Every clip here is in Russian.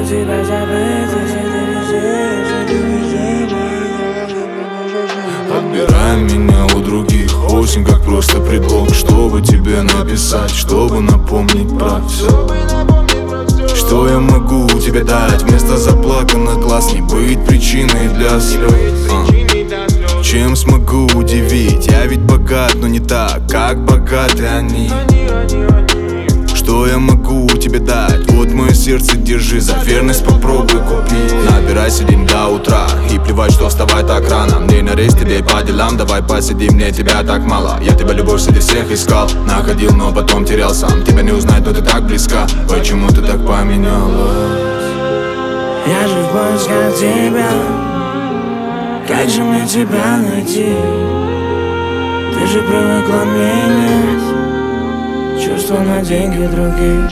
тебя забыть, если ты везде, если ты везде. Отбирай меня у других, осень как просто предлог, чтобы тебе написать, чтобы напомнить про все. Что я могу тебе дать? Вместо заплаканных глаз не быть причиной для слез. Чем смогу удивить? Я ведь богат, но не так, как богаты они. Что я могу тебе дать? Вот мое сердце, держи, за верность попробуй купить. Набирайся день до утра, и плевать, что вставай так рано. Мне на рейс, тебе по делам, давай посидим, мне тебя так мало. Я тебя любовь среди всех искал, находил, но потом терял сам. Тебя не узнать, но ты так близка, почему ты так поменялась? Я же в поисках тебя, как же мне тебя найти? Ты же привыкла менять чувства на деньги других.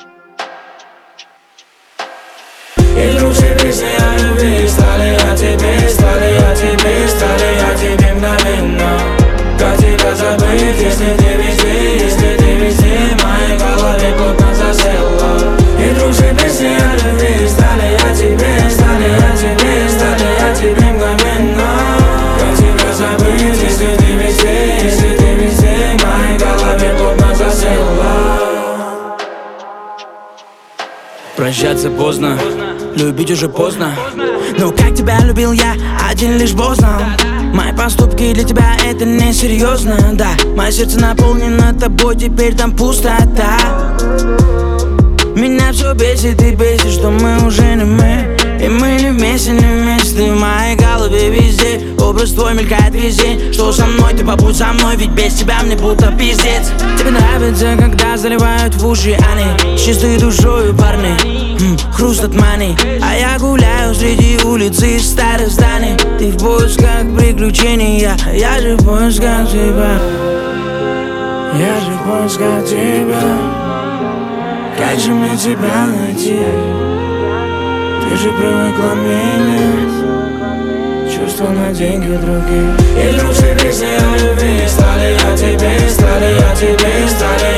И вдруг все песни о любви стали о тебе, стали о тебе, стали о тебе мгновенно. Как тебя забыть, если ты везде, если ты везде, в моей голове плотно засела. И вдруг все песни о любви стали о тебе, стали о тебе, стали о тебе мгновенно. Как тебя забыть, если ты везде, если ты везде, в моей голове плотно засела. Прощаться поздно, любить уже поздно. Но как тебя любил я, один лишь Бог знал. Мои поступки для тебя это несерьезно, да. Мое сердце наполнено тобой, теперь там пустота. Меня все бесит и бесит, что мы уже не мы. И мы не вместе, не вместе. Ты в моей голове везде, образ твой мелькает везде. Что со мной, ты побудь со мной, ведь без тебя мне будто пиздец. Тебе нравится, когда заливают в уши они, с чистой душою парни, хруст от мани. А я гуляю среди улиц и старых зданий. Ты в поисках приключений, я же в поисках тебя. Я же в поисках тебя. Как же мне тебя найти? Ты же привыкла менять чувства на деньги других. И вдруг все песни о любви стали о тебе, стали о тебе, стали